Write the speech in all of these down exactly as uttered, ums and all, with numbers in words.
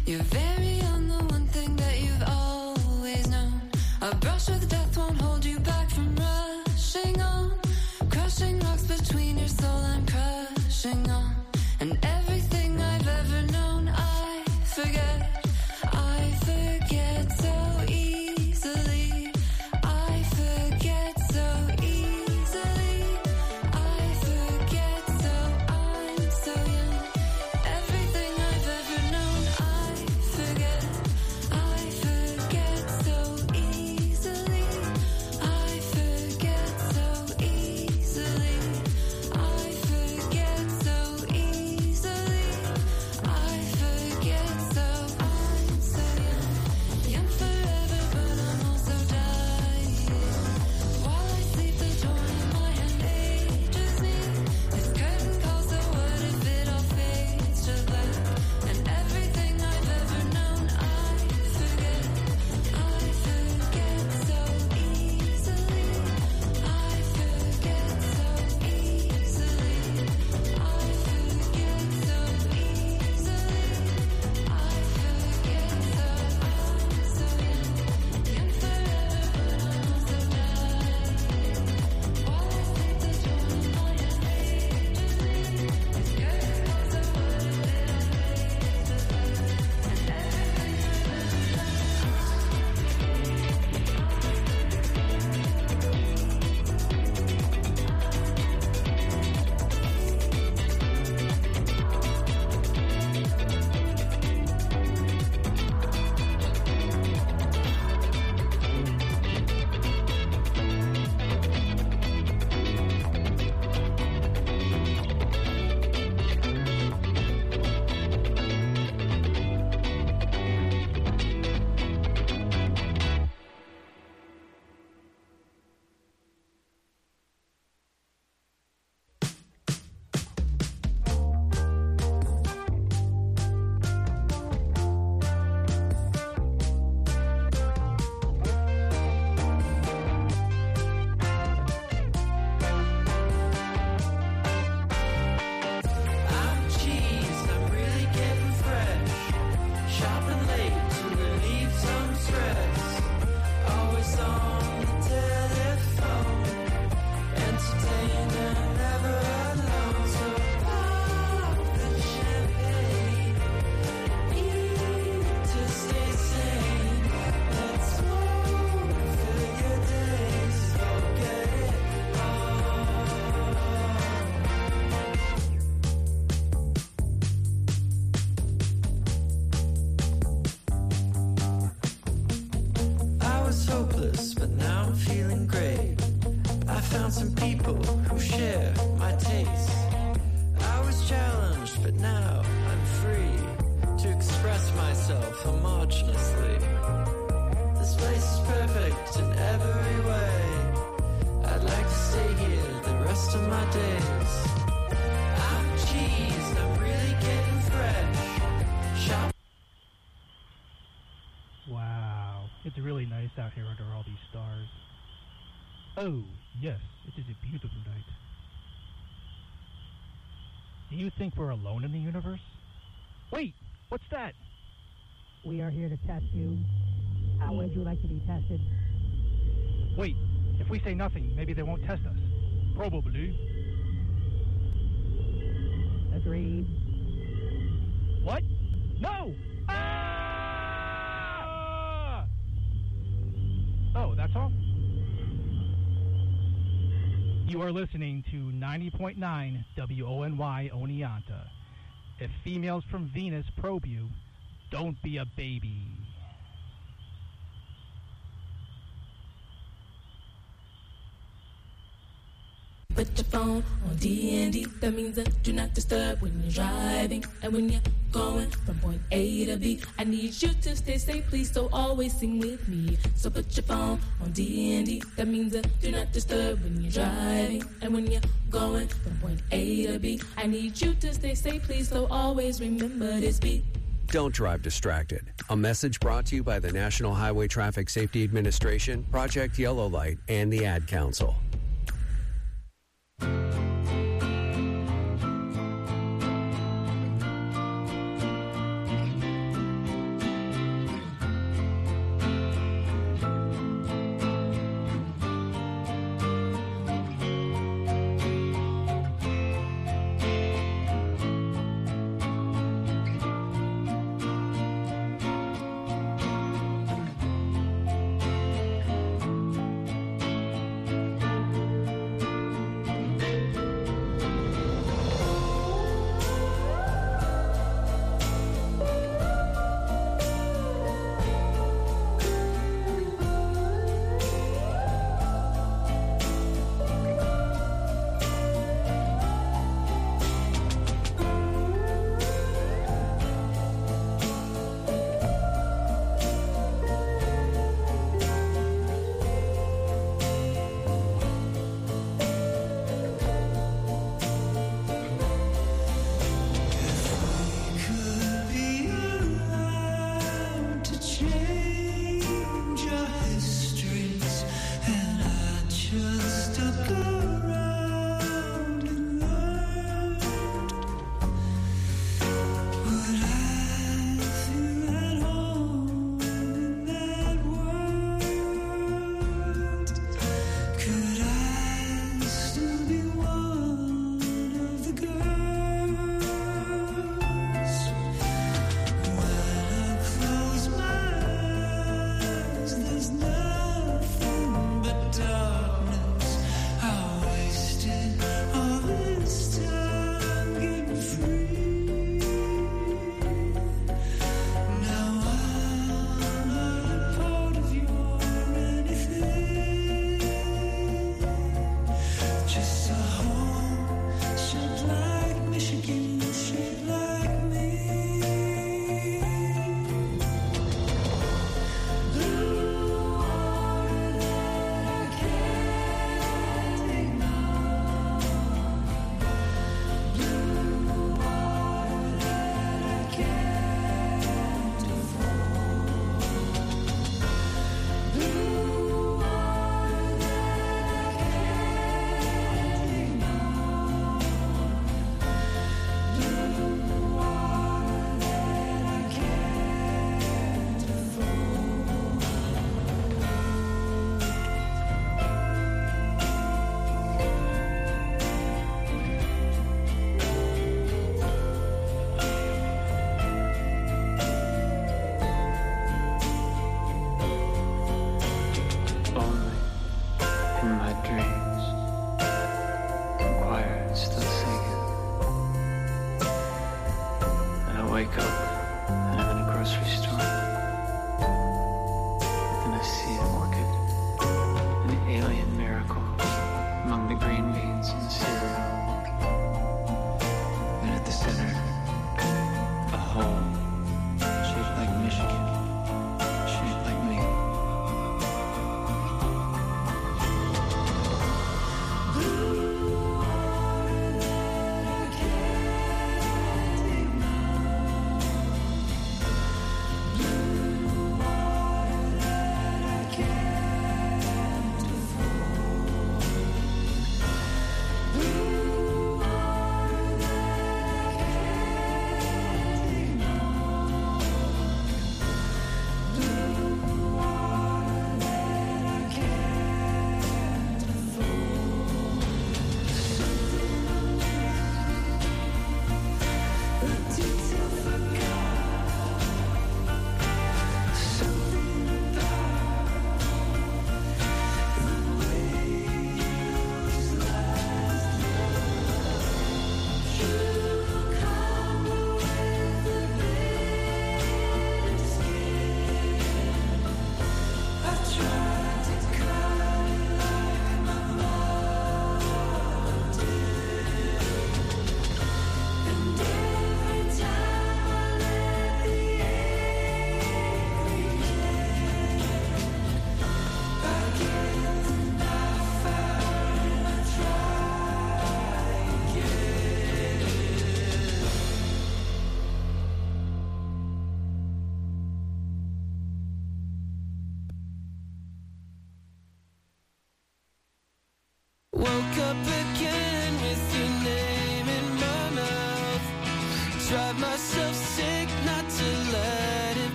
You're very on the one thing that you've always known. A brush with death won't hold you back from rushing on. Crushing rocks between your soul, I'm crushing on. And everything I've ever known, I forget. I forget so easily. I forget so easily. I forget so I'm so young. Everything I've ever known, I forget. I forget so easily. I forget so easily. I forget so easily. I forget so I'm so young. Young forever, but I'm also dying. While I sleep, the door in my hand ages me. This curtain calls, so what if it all fades to black? And everything I've ever known, I forget. I forget so easily. I forget so easily. I forget so easily. I forget so I'm so young. Young forever, but I'm also dying. While I sleep, the door in my hand ages me. This curtain calls, so what if it all fades to black? And I'm cheese, I'm really getting fresh. Shopping late to relieve some stress. Always on the telephone. Entertained and never alone. So pop the champagne. Eat to stay sane. Let's smoke, fill your days. Forget it all. I was hopeless, but now I'm feeling great. I found some people who share my taste. I was challenged, but now I'm free to express myself homogeneously. This place is perfect in every way. I'd like to stay here the rest of my days. I'm cheese, I'm really getting fresh. Shop. Wow, it's really nice out here under all these stars. Oh, yes, it is a beautiful night. Do you think we're alone in the universe? Wait, what's that? We are here to test you. How would you like to be tested? Wait, if we say nothing, maybe they won't test us. Probably. Agreed. What? No! Ah! Oh, that's all? You are listening to ninety point nine W O N Y Oneonta. If females from Venus probe you, don't be a baby. Put your phone on D and D. That means that do not disturb when you're driving. And when you're going from point A to B, I need you to stay safe, please, so always sing with me. So put your phone on D and D. That means that do not disturb when you're driving. And when you're going from point A to B, I need you to stay safe, please, so always remember this beat. Don't drive distracted. A message brought to you by the National Highway Traffic Safety Administration, Project Yellow Light, and the Ad Council. change our histories, and I just stuck around and learned what I feel at home in that world. Could I still be one of the girls? When I close my eyes,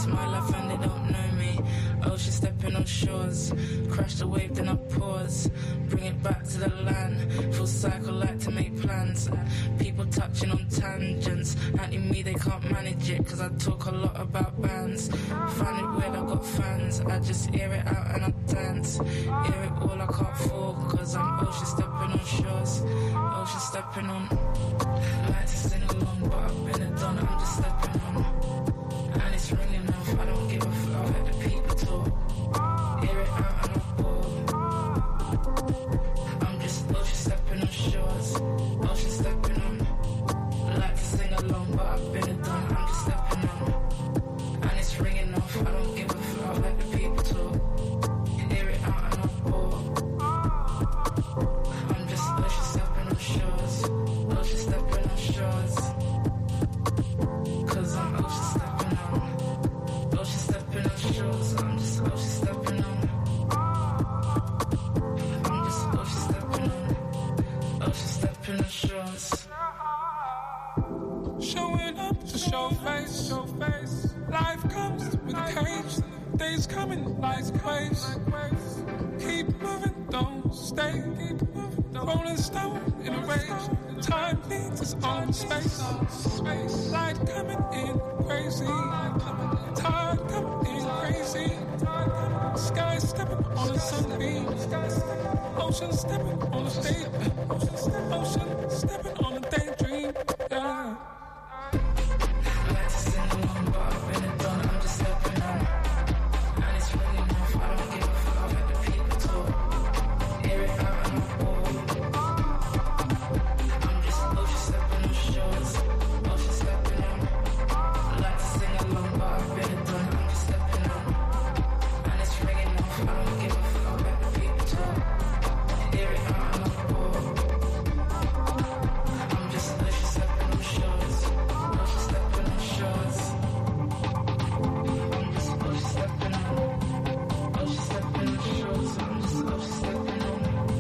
It's my life and they don't know me. Ocean stepping on shores. Crash the wave, then I pause. Bring it back to the land. Full cycle, like to make plans. People touching on tangents. Anti me, they can't manage it. Cause I talk a lot about bands. Find it weird, I got fans. I just air it out and I dance. Air it all, I can't fall. Cause I'm ocean stepping on shores. Ocean stepping on. Like to sing along, but I've been a done. I'm just stepping on. And it's ringing off. I don't give a fuck. I'll let the people talk. Air it out and I pour. I'm just ocean stepping on shores. Ocean stepping on. Like to sing along, but I've been a done. I'm just stepping on. And it's ringing off. I don't give a fuck. I'll let the people talk. Air it out and I pour. I'm just ocean stepping on shores. Ocean stepping on shores. Cause I'm ocean stepping on. Ocean stepping on shores. I'm just ocean stepping on. I'm just ocean stepping on. Ocean stepping on shores. Showing up to show face, show face. Life comes with a cage. Days coming like waves. Keep moving, don't stay. Keep moving, rolling stone in a rage. Time needs its own space. Light coming in crazy. Tide coming in crazy. Sky stepping on a sunbeam. Ocean stepping on a state. Ocean stepping on a daydream. Yeah. I like to sing along, but I've been a done. I'm just stepping on. And it's ringing off. I don't give a fuck. I'll let the people talk. Air it out and I pour. I'm just ocean stepping on shores. Ocean stepping on. I like to sing along, but I've been a done. I'm just stepping on. And it's ringing off. I don't give a fuck. I'll let the people talk. Air it out and I pour. I'm just ocean stepping on shores. Ocean stepping on shores. I'm just ocean stepping on. Ocean stepping on shores. I'm just ocean stepping on.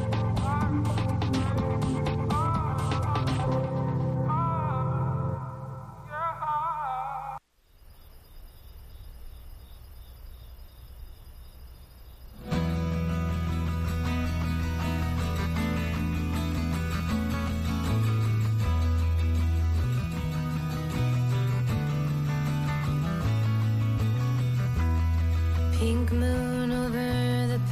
Pink moon over the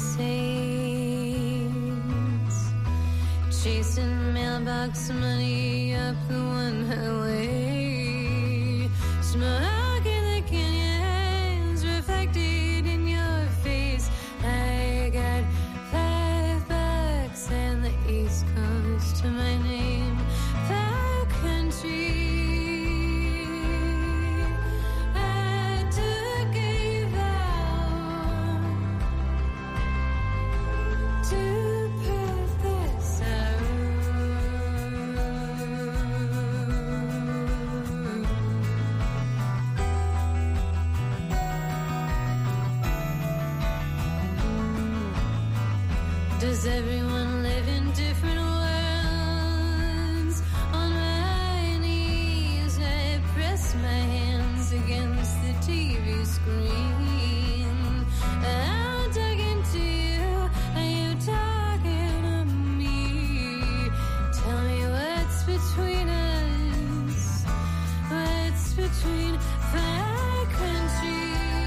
Palisades, chasing mailbox money up the one highway. Smoke in the canyons reflected in your face. I got five bucks and the East Coast to my name. Far country. Does everyone live in different worlds? On my knees, I press my hands against the T V screen. I'm talking to you, are you talking to me? Tell me what's between us, what's between far country.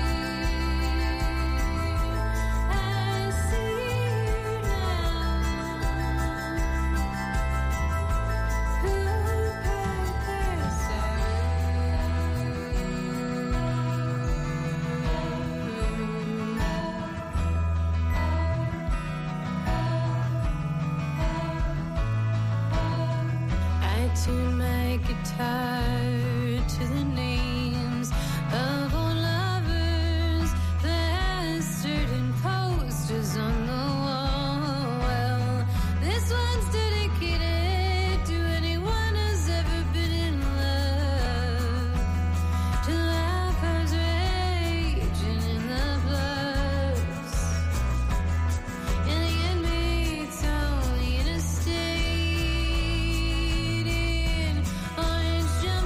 Tune my guitar to the names of old lovers, plastered in posters on the wall. Well, this one's dedicated to anyone who's ever been in love, to lovers raging in the bluffs, and the inmates only in a state. Orange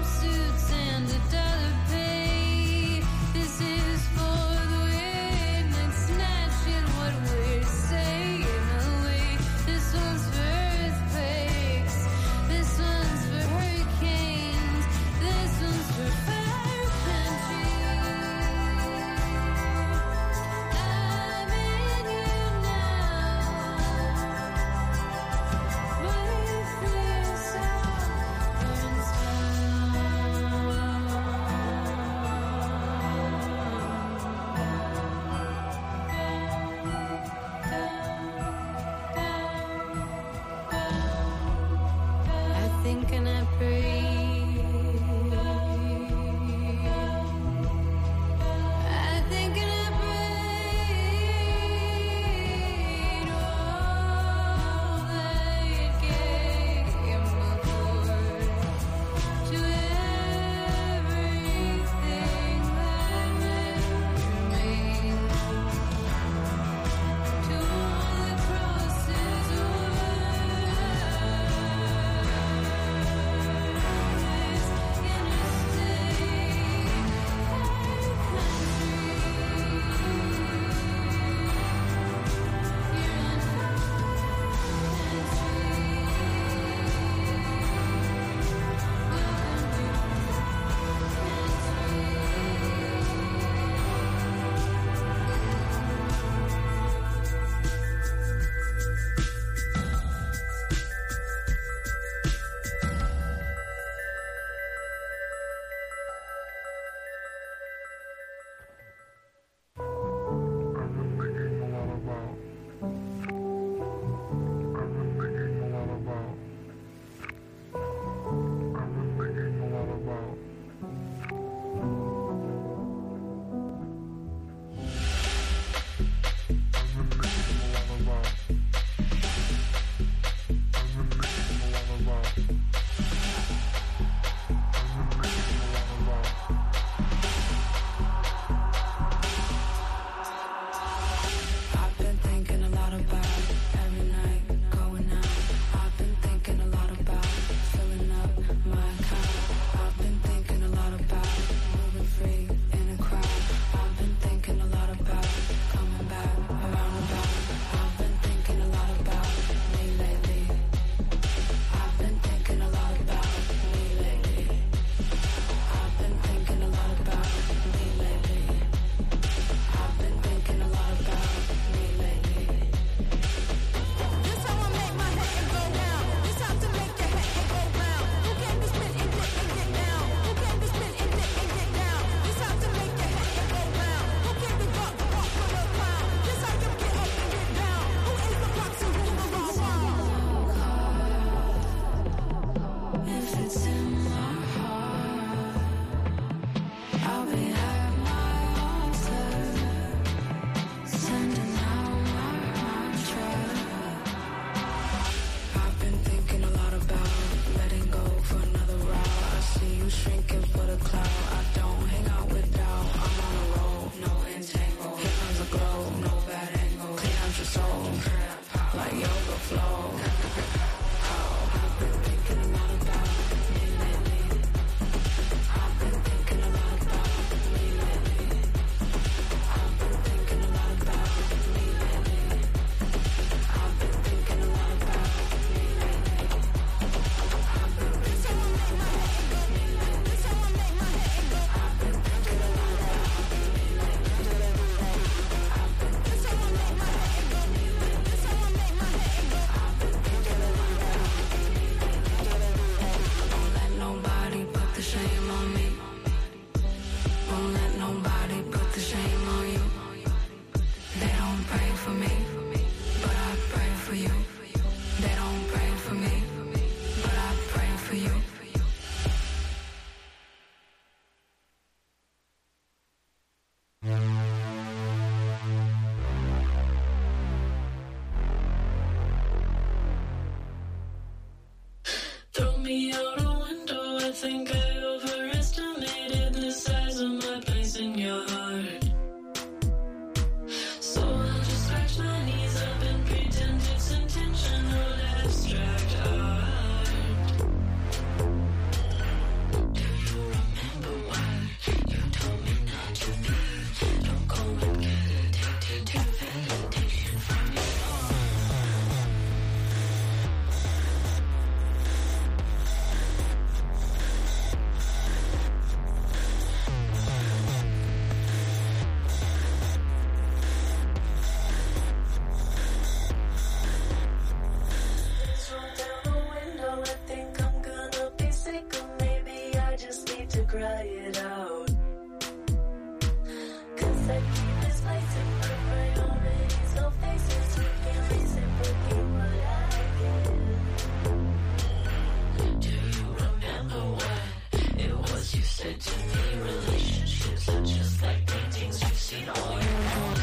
write it out. Cause I keep misplacing my priorities. No faces, you can't face it, forget what I get. Do you remember what it was you said to me? Relationships are just like paintings you've seen all your life.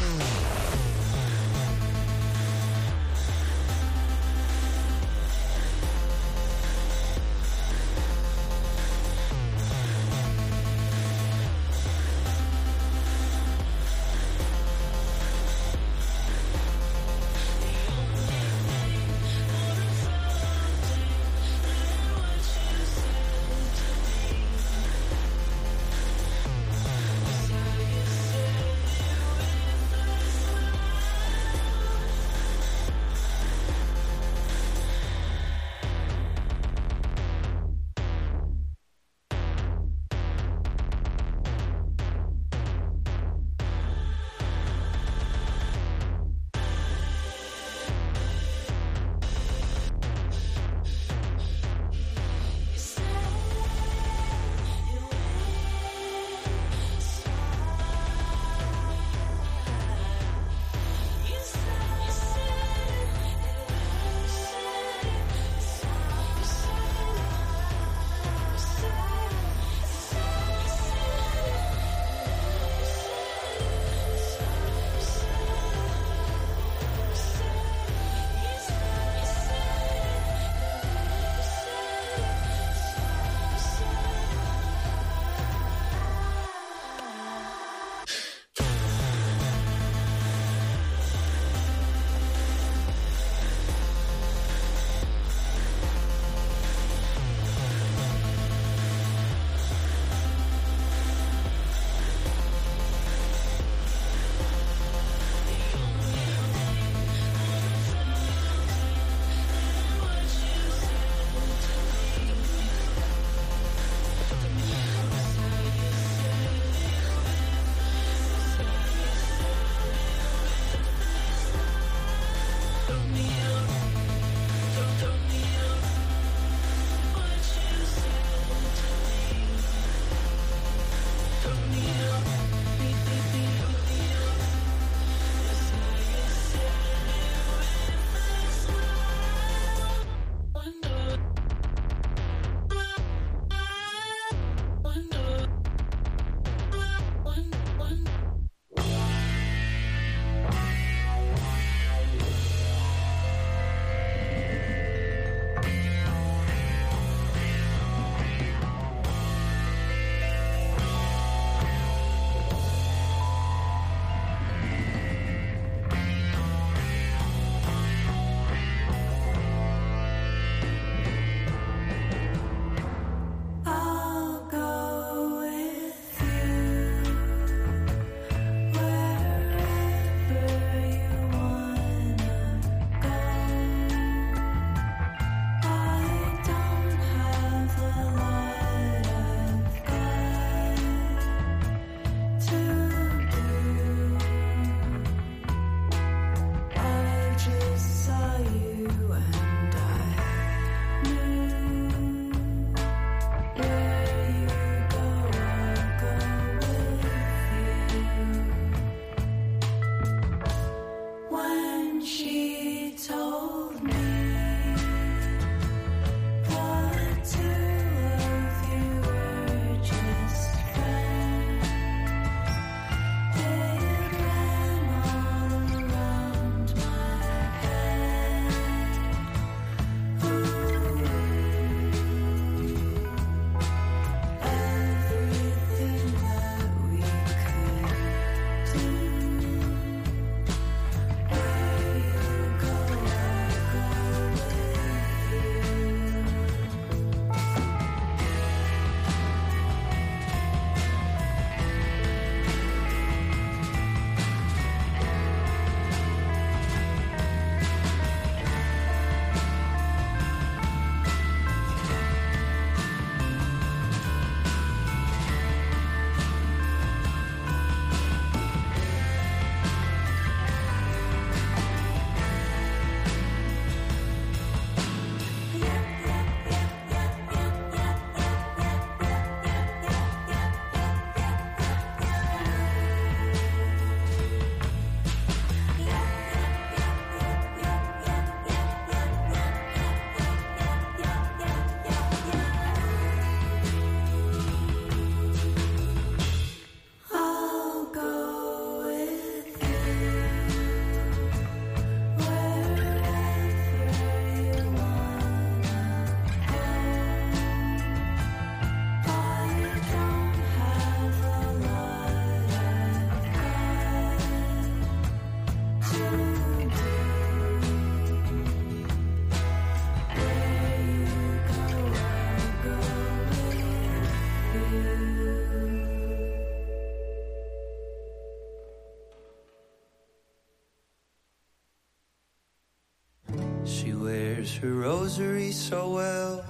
wears her rosary so well.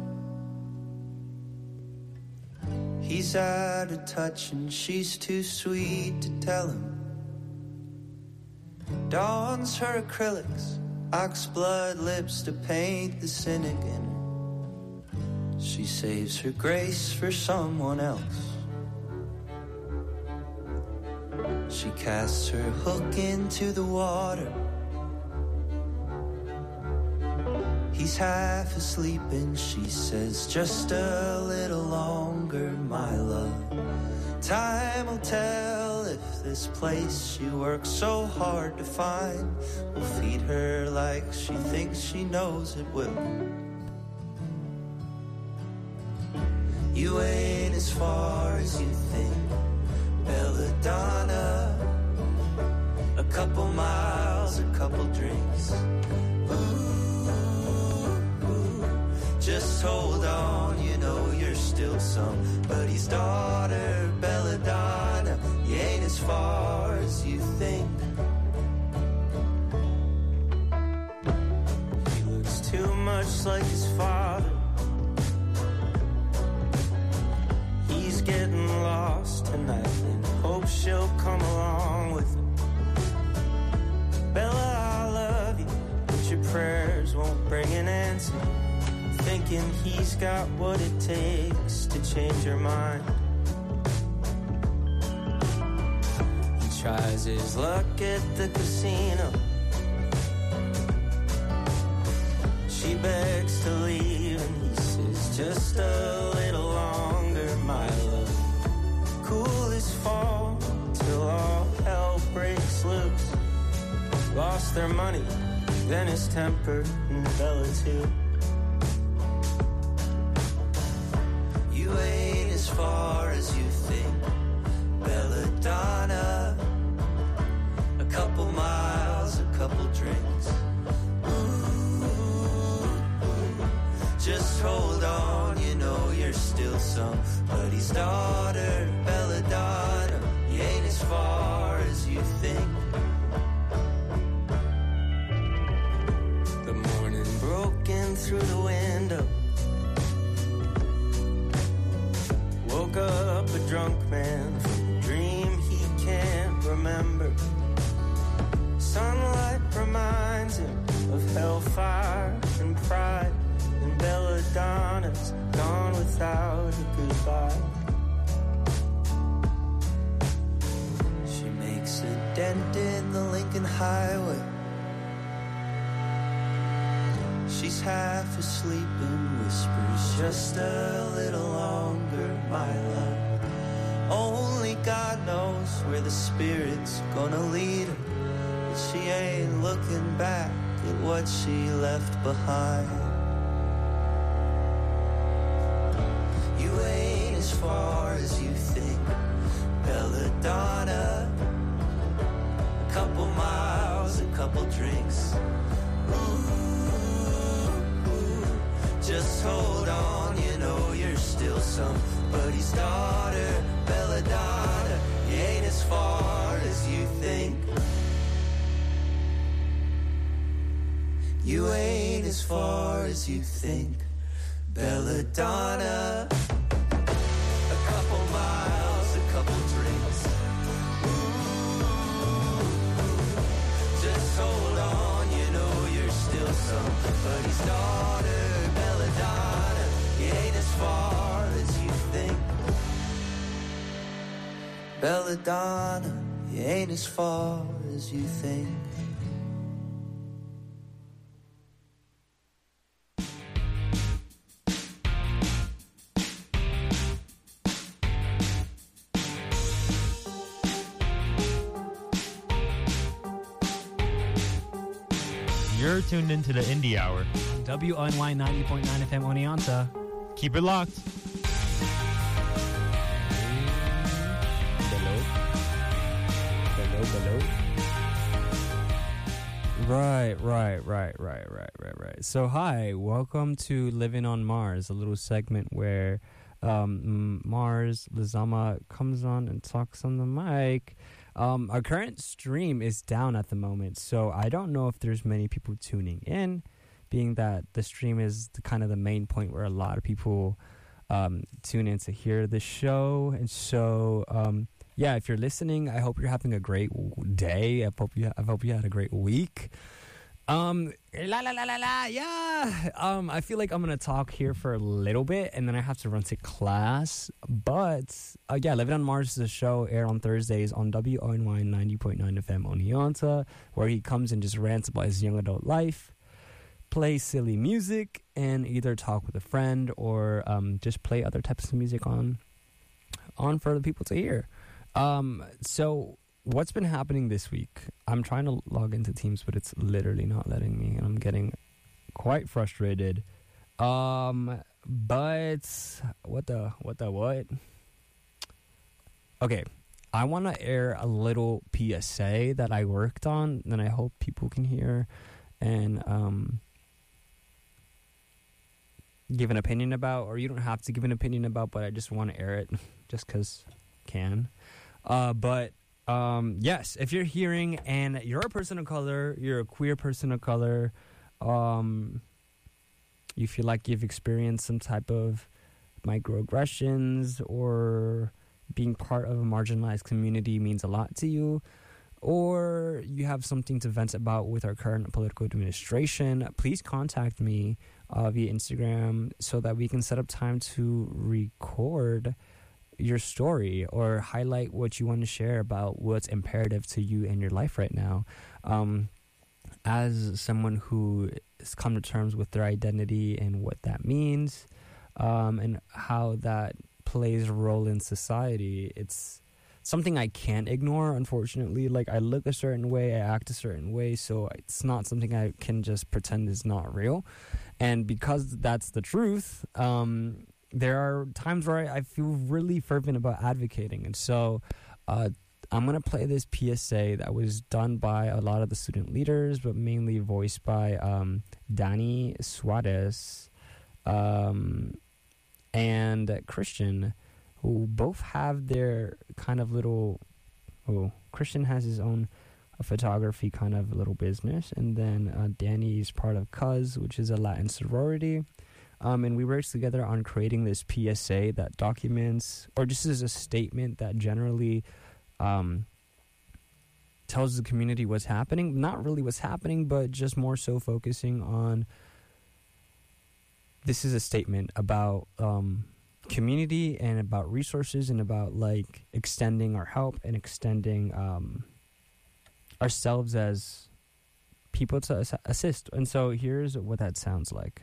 He's out of touch and she's too sweet to tell him. Dons her acrylics, oxblood lips to paint the cynic in her. She saves her grace for someone else. She casts her hook into the water. He's half asleep and she says, just a little longer, my love. Time will tell if this place she works so hard to find will feed her like she thinks she knows it will. You ain't as far as you think, Belladonna. A couple miles, a couple drinks. Ooh, ooh. Just hold on, you know you're still somebody's daughter, Belladonna. You ain't as far as you think. He looks too much like his father. He's getting lost tonight and hopes she'll come along with him. Bella, I love you, but your prayers won't bring an answer. Thinking he's got what it takes to change her mind. He tries his luck at the casino. She begs to leave and he says, just a little longer, my love. Cool as fall till all hell breaks loose. Lost their money, then his temper, and Bella too. You ain't as far as you think, Belladonna. A couple miles, a couple drinks. Ooh, just hold on, you know you're still somebody's daughter, Belladonna. You ain't as far as you think. The morning broke in through the window. Woke up a drunk man from a dream he can't remember. Sunlight reminds him of hellfire and pride, and Belladonna's gone without a goodbye. She makes a dent in the Lincoln Highway. She's half asleep and whispers, just a little longer, my love. Only God knows where the spirit's gonna lead her, but she ain't looking back at what she left behind. You ain't as far as you think, Belladonna. A couple miles, a couple drinks. Ooh. Just hold on, you know you're still somebody's daughter, Belladonna. You ain't as far as you think. You ain't as far as you think, Belladonna. A couple miles, a couple drinks. Ooh. Just hold on, you know you're still somebody's daughter. You ain't as far as you think, Belladonna. You ain't as far as you think. You're tuned into the Indie Hour. W O N Y ninety point nine F M Oneonta. Keep it locked. Below. Below, below. Right, right, right, right, right, right, right. So, hi, welcome to Living on Mars, a little segment where um, Mars, Lizama, comes on and talks on the mic. Um, our current stream is down at the moment, so I don't know if there's many people tuning in being that the stream is the, kind of the main point where a lot of people um, tune in to hear the show. And so, um, yeah, if you're listening, I hope you're having a great day. I hope you, I hope you had a great week. Um, la la la la la, yeah. Um, I feel like I'm gonna talk here for a little bit, and then I have to run to class. But uh, yeah, Living on Mars is a show aired on Thursdays on W O N Y ninety point nine F M Oneonta, where he comes and just rants about his young adult life, play silly music, and either talk with a friend or um just play other types of music on on for the people to hear. Um, so. What's been happening this week? I'm trying to log into Teams, but it's literally not letting me, and I'm getting quite frustrated. Um, but what the what the what? Okay, I want to air a little P S A that I worked on, and I hope people can hear and um give an opinion about, or you don't have to give an opinion about, but I just want to air it just because I can. Uh, but. Um, yes, if you're hearing and you're a person of color, you're a queer person of color, um, you feel like you've experienced some type of microaggressions or being part of a marginalized community means a lot to you, or you have something to vent about with our current political administration, please contact me uh, via Instagram so that we can set up time to record your story or highlight what you want to share about what's imperative to you in your life right now. Um, as someone who has come to terms with their identity and what that means, um, and how that plays a role in society, it's something I can't ignore, unfortunately. Like, I look a certain way, I act a certain way, so it's not something I can just pretend is not real. And because that's the truth, um, there are times where I feel really fervent about advocating. And so uh, I'm going to play this P S A that was done by a lot of the student leaders, but mainly voiced by um, Danny Suarez um, and Christian, who both have their kind of little... Oh, Christian has his own uh, photography kind of little business. And then uh, Danny is part of Cuz, which is a Latin sorority. Um, and we worked together on creating this P S A that documents, or just as a statement that generally um, tells the community what's happening. Not really what's happening, but just more so focusing on, this is a statement about um, community and about resources and about, like, extending our help and extending um, ourselves as people to ass- assist. And so here's what that sounds like.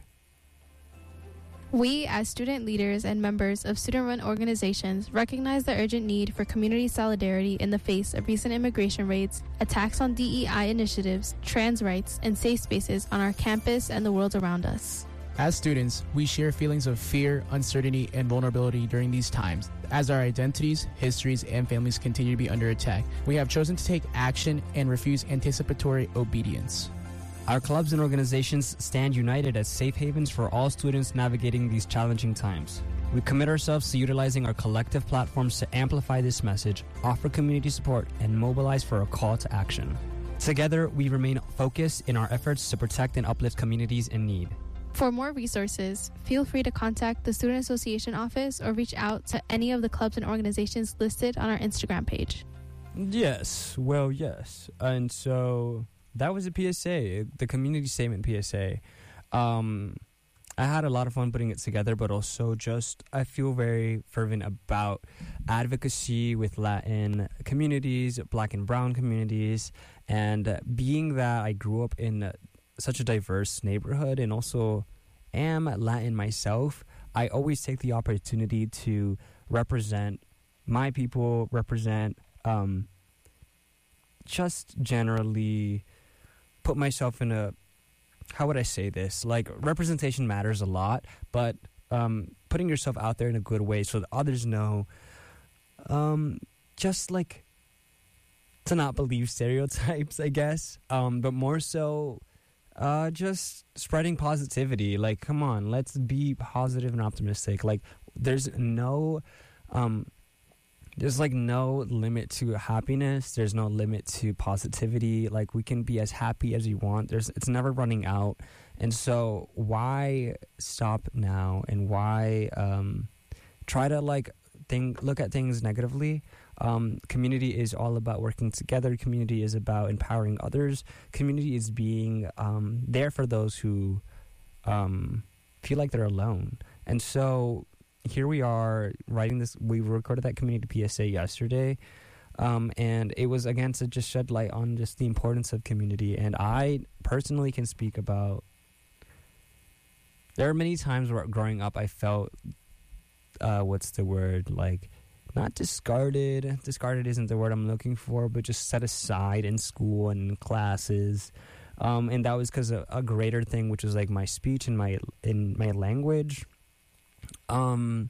We, as student leaders and members of student-run organizations, recognize the urgent need for community solidarity in the face of recent immigration raids, attacks on D E I initiatives, trans rights, and safe spaces on our campus and the world around us. As students, we share feelings of fear, uncertainty, and vulnerability during these times. As our identities, histories, and families continue to be under attack, we have chosen to take action and refuse anticipatory obedience. Our clubs and organizations stand united as safe havens for all students navigating these challenging times. We commit ourselves to utilizing our collective platforms to amplify this message, offer community support, and mobilize for a call to action. Together, we remain focused in our efforts to protect and uplift communities in need. For more resources, feel free to contact the Student Association office or reach out to any of the clubs and organizations listed on our Instagram page. Yes, well, yes. And so that was a P S A, the community statement P S A. Um, I had a lot of fun putting it together, but also just I feel very fervent about advocacy with Latin communities, Black and Brown communities, and uh, being that I grew up in uh, such a diverse neighborhood and also am Latin myself, I always take the opportunity to represent my people, represent um, just generally put myself in a, how would I say this? Like, representation matters a lot, but um, putting yourself out there in a good way so that others know, um, just like to not believe stereotypes, I guess, um, but more so uh, just spreading positivity. Like, come on, let's be positive and optimistic. Like, there's no... Um, There's, like, no limit to happiness. There's no limit to positivity. Like, we can be as happy as we want. There's, it's never running out. And so why stop now, and why um, try to like think, look at things negatively? Um, community is all about working together. Community is about empowering others. Community is being um, there for those who um, feel like they're alone. And so here we are writing this. We recorded that community P S A yesterday. Um, and it was, again, to just shed light on just the importance of community. And I personally can speak about, there are many times where growing up I felt, uh, what's the word, like, not discarded. Discarded isn't the word I'm looking for, but just set aside in school and in classes. Um, and that was because of a greater thing, which was like my speech and my in my language. Um,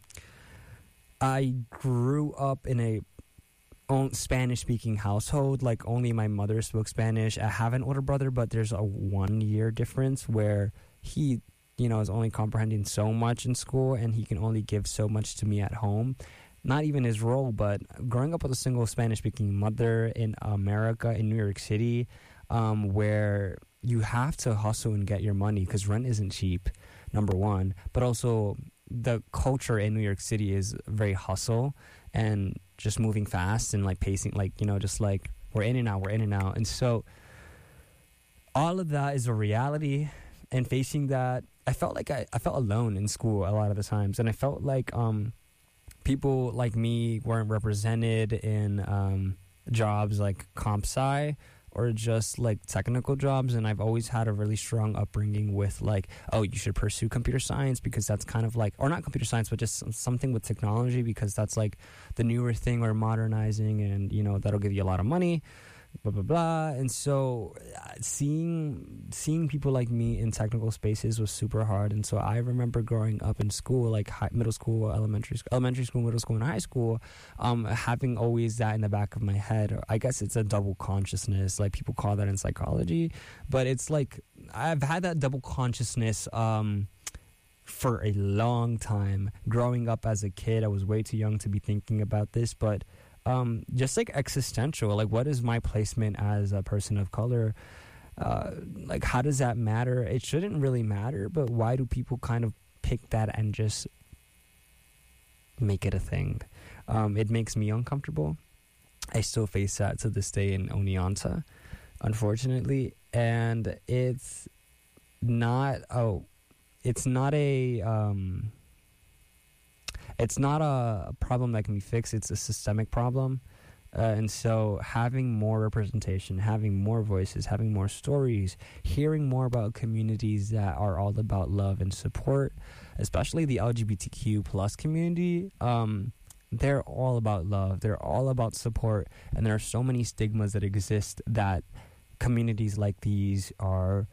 I grew up in a Spanish-speaking household. Like, only my mother spoke Spanish. I have an older brother, but there's a one-year difference where he, you know, is only comprehending so much in school, and he can only give so much to me at home. Not even his role, but growing up with a single Spanish-speaking mother in America, in New York City, um, where you have to hustle and get your money because rent isn't cheap, number one. But also, the culture in New York City is very hustle and just moving fast and, like, pacing, like, you know, just, like, we're in and out, we're in and out. And so all of that is a reality, and facing that, I felt like I, I felt alone in school a lot of the times, and I felt like... um. people like me weren't represented in um, jobs like comp sci or just like technical jobs. And I've always had a really strong upbringing with like, oh, you should pursue computer science because that's kind of like, or not computer science, but just something with technology because that's like the newer thing we're modernizing, and, you know, that'll give you a lot of money. Blah, blah, blah. And so uh, seeing seeing people like me in technical spaces was super hard. And so I remember growing up in school, like high, middle school, elementary school, elementary school, middle school, and high school, um, having always that in the back of my head. I guess it's a double consciousness, like people call that in psychology. But it's like I've had that double consciousness um, for a long time. Growing up as a kid, I was way too young to be thinking about this, but Um, just like existential, like what is my placement as a person of color? Uh, like how does that matter? It shouldn't really matter, but why do people kind of pick that and just make it a thing? Um, it makes me uncomfortable. I still face that to this day in Oneonta, unfortunately, and it's not. Oh, it's not a. Um, It's not a problem that can be fixed. It's a systemic problem. Uh, and so having more representation, having more voices, having more stories, hearing more about communities that are all about love and support, especially the L G B T Q plus community, um, they're all about love. They're all about support. And there are so many stigmas that exist that communities like these are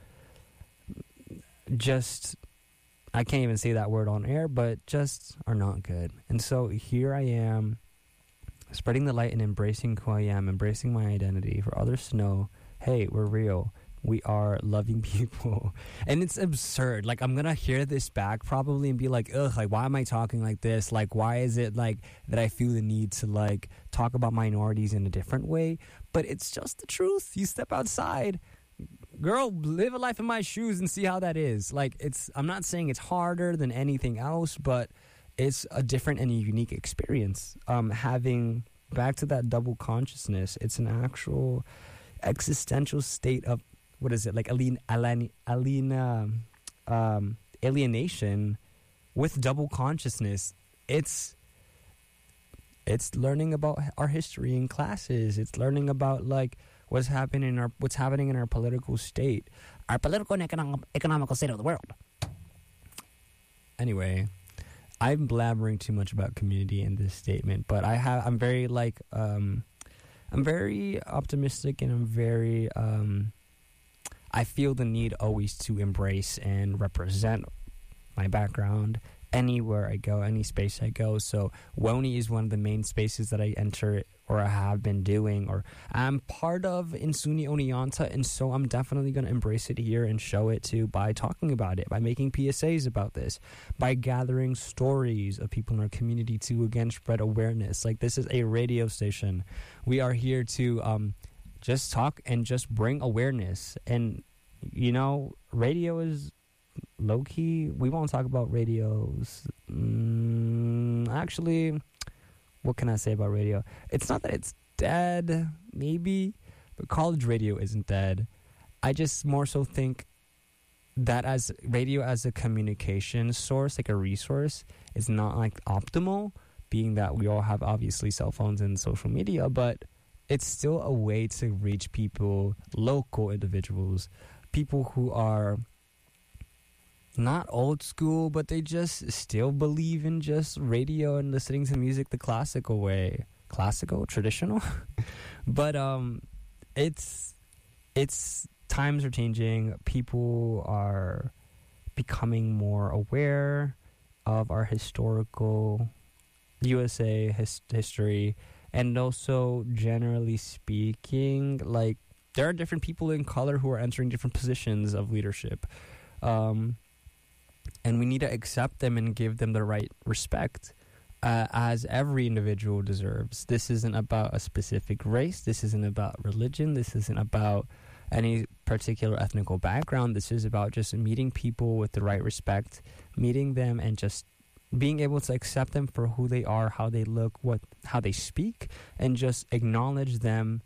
just... I can't even say that word on air, but just are not good. And so here I am, spreading the light and embracing who I am, embracing my identity for others to know, hey, we're real. We are loving people. And it's absurd. Like, I'm going to hear this back probably and be like, ugh, like, why am I talking like this? Like, why is it, like, that I feel the need to, like, talk about minorities in a different way? But it's just the truth. You step outside. Girl, live a life in my shoes and see how that is. Like, it's, I'm not saying it's harder than anything else, but it's a different and a unique experience. Um, having, back to that double consciousness, it's an actual existential state of, what is it, like alien, alien, alien, um, alienation with double consciousness. It's, it's learning about our history in classes. It's learning about, like, what's happening in our what's happening in our political state, our political and economic, economical state of the world. Anyway, I'm blabbering too much about community in this statement, but I have I'm very like um, I'm very optimistic, and I'm very um, I feel the need always to embrace and represent my background anywhere I go, any space I go. So WONI is one of the main spaces that I enter, or I have been doing, or I'm part of in SUNY Oneonta, and so I'm definitely going to embrace it here and show it too by talking about it, by making P S As about this, by gathering stories of people in our community to, again, spread awareness. Like, this is a radio station. We are here to um, just talk and just bring awareness. And, you know, radio is low key, we won't talk about radios. Mm, actually, what can I say about radio? It's not that it's dead, maybe, but college radio isn't dead. I just more so think that as radio as a communication source, like a resource, is not like optimal, being that we all have obviously cell phones and social media, but it's still a way to reach people, local individuals, people who are not old school, but they just still believe in just radio and listening to music the classical way. Classical? Traditional? But um, it's it's times are changing. People are becoming more aware of our historical U S A his- history. And also, generally speaking, like, there are different people in color who are entering different positions of leadership. Um, and we need to accept them and give them the right respect, uh, as every individual deserves. This isn't about a specific race. This isn't about religion. This isn't about any particular ethnical background. This is about just meeting people with the right respect, meeting them and just being able to accept them for who they are, how they look, what, how they speak, and just acknowledge them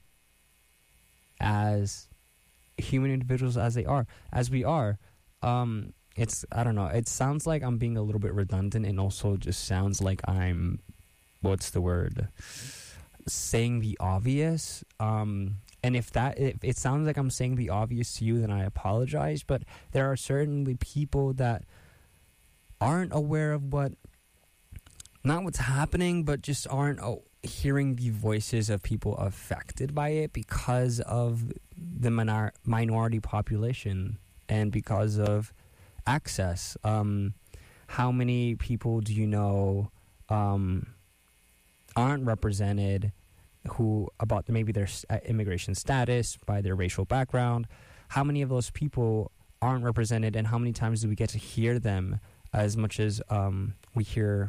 as human individuals as they are, as we are. Um, it's, I don't know, it sounds like I'm being a little bit redundant, and also just sounds like I'm, what's the word, saying the obvious. Um, and if that, if it sounds like I'm saying the obvious to you, then I apologize, but there are certainly people that aren't aware of what, not what's happening, but just aren't oh, hearing the voices of people affected by it because of the minor- minority population and because of access. Um, how many people do you know um, aren't represented who about maybe their uh, immigration status, by their racial background? How many of those people aren't represented, and how many times do we get to hear them as much as um, we hear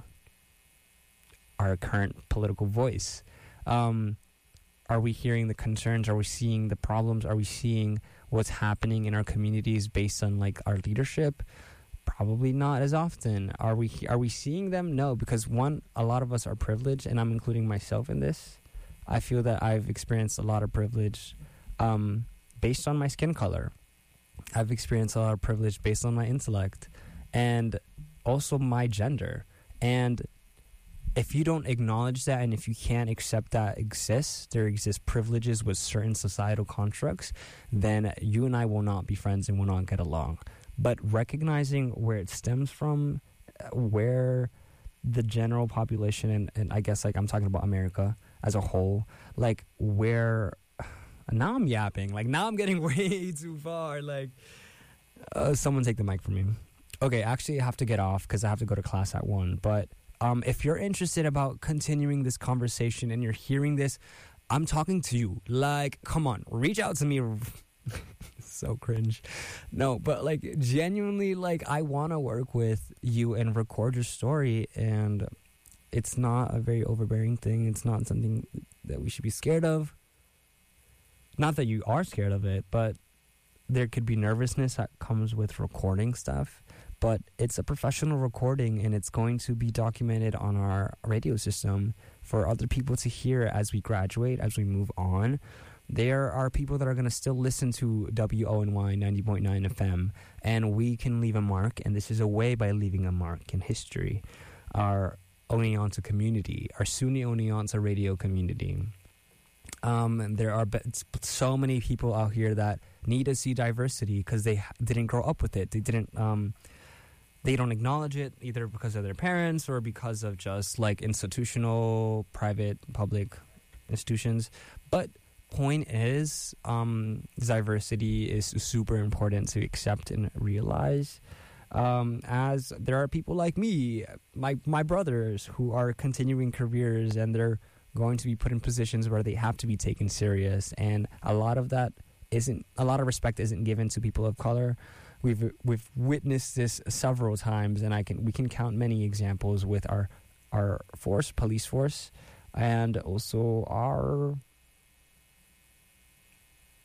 our current political voice? Um, are we hearing the concerns? Are we seeing the problems? Are we seeing what's happening in our communities based on like our leadership? Probably not as often. Are we are we seeing them? No, because one, a lot of us are privileged, and I'm including myself in this. I feel that I've experienced a lot of privilege um, based on my skin color. I've experienced a lot of privilege based on my intellect and also my gender. And if you don't acknowledge that, and if you can't accept that exists, there exist privileges with certain societal constructs, then you and I will not be friends and will not get along. But recognizing where it stems from, where the general population, and, and I guess like I'm talking about America as a whole, like where, now I'm yapping, like now I'm getting way too far, like uh, someone take the mic from me. Okay, actually I have to get off because I have to go to class at one, but Um, if you're interested about continuing this conversation and you're hearing this, I'm talking to you. Like, come on, reach out to me. So cringe. No, but like genuinely, like I want to work with you and record your story. And it's not a very overbearing thing. It's not something that we should be scared of. Not that you are scared of it, but there could be nervousness that comes with recording stuff. But it's a professional recording, and it's going to be documented on our radio system for other people to hear as we graduate, as we move on. There are people that are going to still listen to W O N Y ninety point nine F M, and we can leave a mark, and this is a way by leaving a mark in history. Our Oneonta community, our SUNY Oneonta radio community. Um, and there are so many people out here that need to see diversity because they didn't grow up with it. They didn't... Um, They don't acknowledge it either because of their parents or because of just like institutional, private, public institutions. But point is, um, diversity is super important to accept and realize. Um, as there are people like me, my my brothers, who are continuing careers and they're going to be put in positions where they have to be taken serious, and a lot of that isn't, a lot of respect isn't given to people of color. We've we've witnessed this several times, and I can we can count many examples with our our force, police force, and also our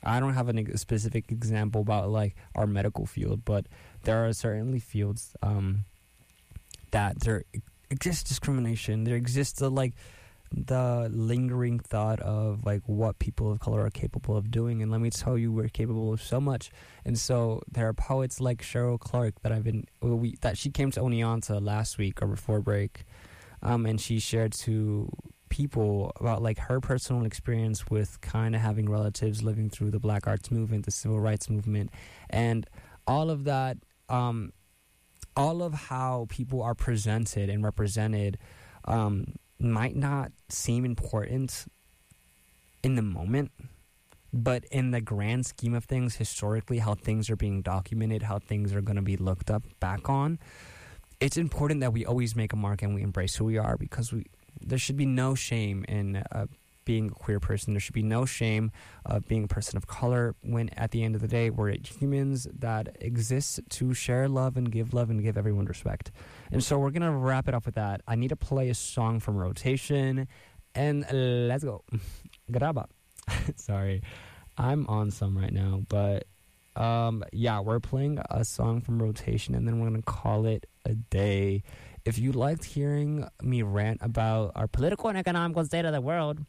I don't have a specific example about like our medical field, but there are certainly fields um, that there exists discrimination. There exists the like the lingering thought of like what people of color are capable of doing, and let me tell you, we're capable of so much. And so there are poets like Cheryl Clark that I've been well, we that she came to Oneonta last week or before break, um, and she shared to people about like her personal experience with kind of having relatives living through the Black Arts Movement, the Civil Rights Movement, and all of that, um, all of how people are presented and represented um, might not seem important in the moment, but in the grand scheme of things, historically, how things are being documented, how things are going to be looked up back on, it's important that we always make a mark and we embrace who we are, because we there should be no shame in uh, being a queer person. There should be no shame of being a person of color, when at the end of the day, we're humans that exist to share love and give love and give everyone respect. And so we're going to wrap it up with that. I need to play a song from Rotation, and let's go. Graba. Sorry, I'm on some right now, but um, yeah, we're playing a song from Rotation, and then we're going to call it a day. If you liked hearing me rant about our political and economical state of the world,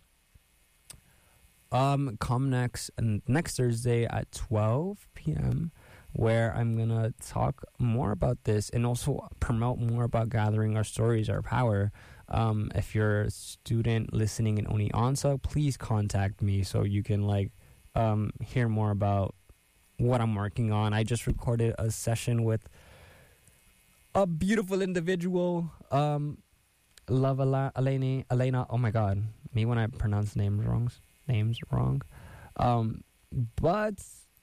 um, come next next Thursday at twelve p.m., where I'm going to talk more about this and also promote more about gathering our stories, our power. Um, if you're a student listening in Oneonta, please contact me so you can like um, hear more about what I'm working on. I just recorded a session with a beautiful individual, um, Love Elena. Elena. Oh my God, me when I pronounce names wrong. Names wrong. Um, but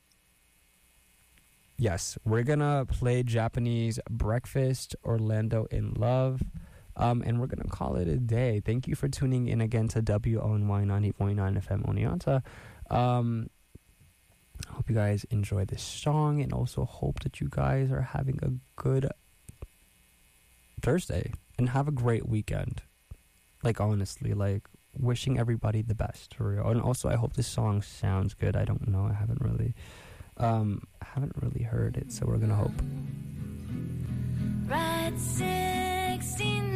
yes, we're gonna play Japanese Breakfast, Orlando in Love, um, and we're gonna call it a day. Thank you for tuning in again to W O N Y ninety point nine F M Oneonta. Um, I hope you guys enjoy this song, and also hope that you guys are having a good Thursday and have a great weekend. Like, honestly, like, wishing everybody the best, for real. And also, I hope this song sounds good. I don't know. I haven't really, um, haven't really heard it, so we're gonna hope. Ride sixteen.